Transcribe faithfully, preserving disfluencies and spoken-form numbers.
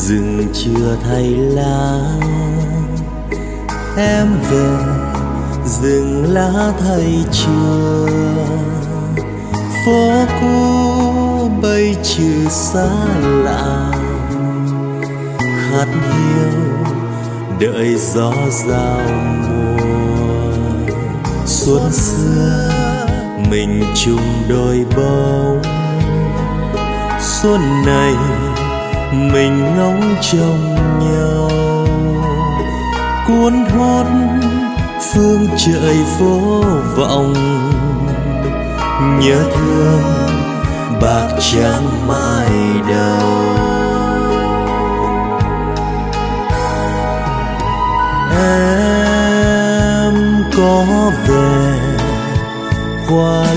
rừng chưa thay lá. Em về rừng lá thay chưa, phố cũ bây trừ xa lạ. Khát hiu đợi gió giao mùa, xuân xưa mình chung đôi bóng. Xuân này mình ngóng trông nhau, cuốn hút phương trời vô vọng. Nhớ thương bạc trắng mãi đầu. Em có về qua